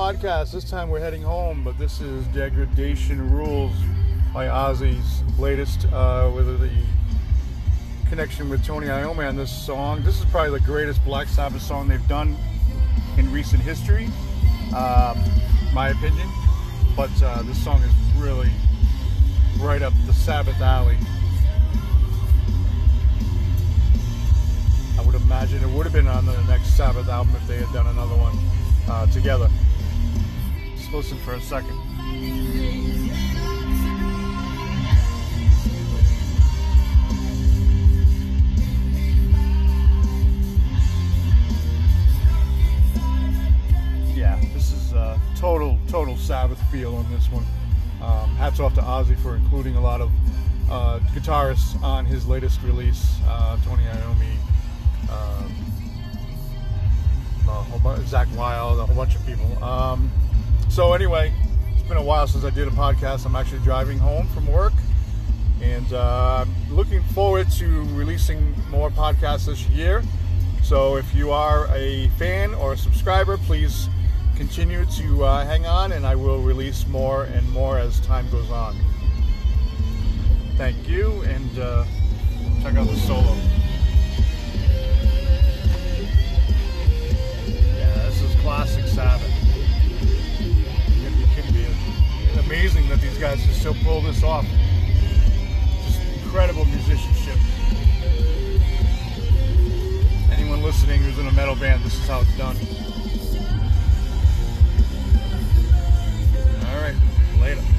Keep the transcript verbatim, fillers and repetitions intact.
podcast. This time we're heading home, but this is Degradation Rules by Ozzy's latest, uh, with the connection with Tony Iommi on this song. This is probably the greatest Black Sabbath song they've done in recent history, um, my opinion. But uh, this song is really right up the Sabbath alley. I would imagine it would have been on the next Sabbath album if they had done another one uh, together. Just listen for a second. Yeah, this is uh, total, total Sabbath feel on this one. Um, hats off to Ozzy for including a lot of uh, guitarists on his latest release. Uh, Tony Iommi, um, a whole bunch, Zach Wild, a whole bunch of people. Um, so anyway, it's been a while since I did a podcast. I'm actually driving home from work, and uh, looking forward to releasing more podcasts this year. So if you are a fan or a subscriber, please continue to uh, hang on, and I will release more and more as time goes on. Thank you, and uh, check out the solo. Yeah, this is classic Sabbath. You're gonna be kidding me. It's amazing that these guys can still pull this off. Just incredible musicianship. Anyone listening who's in a metal band, this is how it's done. All right, later.